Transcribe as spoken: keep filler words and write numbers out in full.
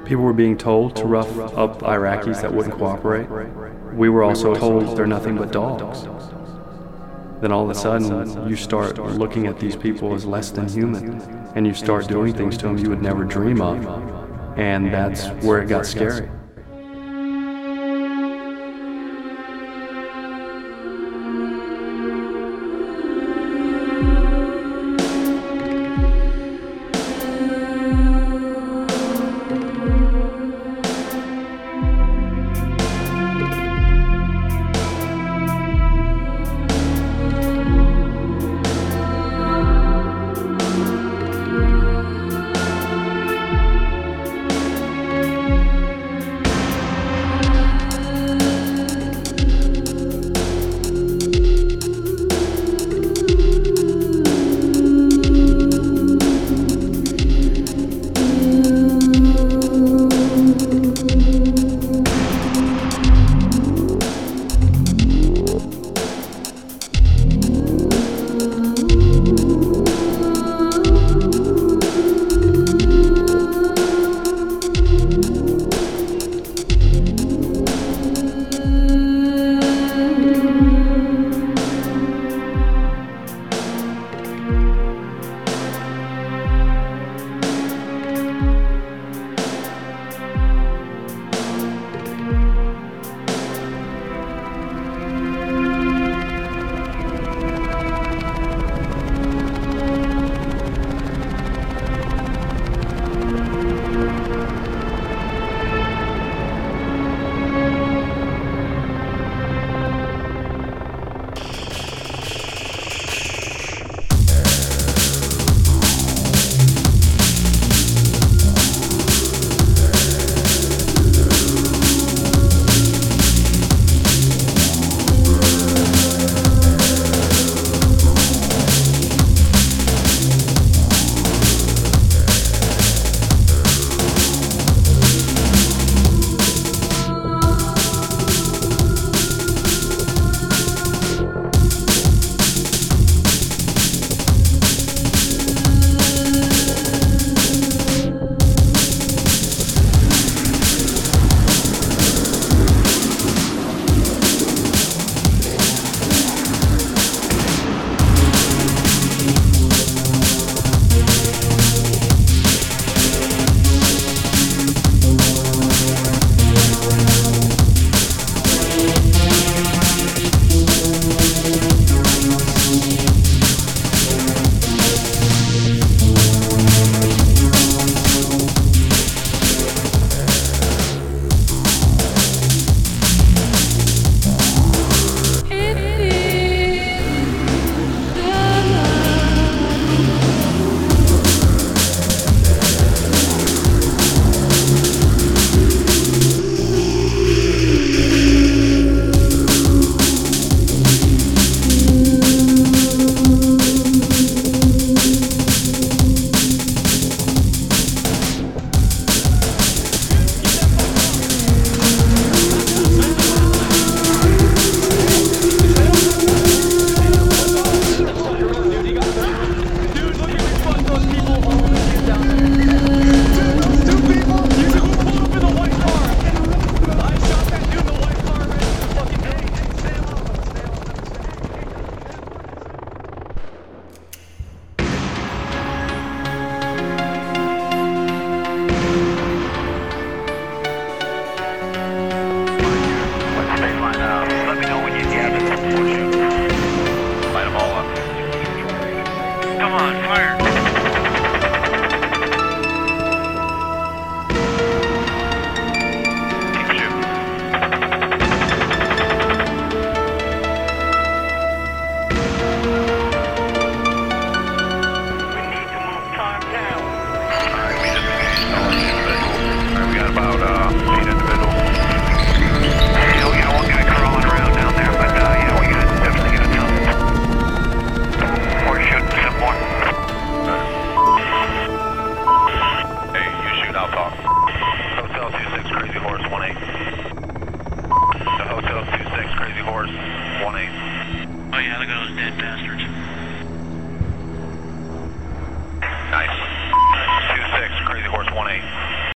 People were being told to rough up Iraqis that wouldn't cooperate. We were also told they're nothing but dogs. Then all of a sudden, you start looking at these people as less than human, and you start doing things to them you would never dream of, and that's where it got scary. Nice. two six, Crazy Horse one eight.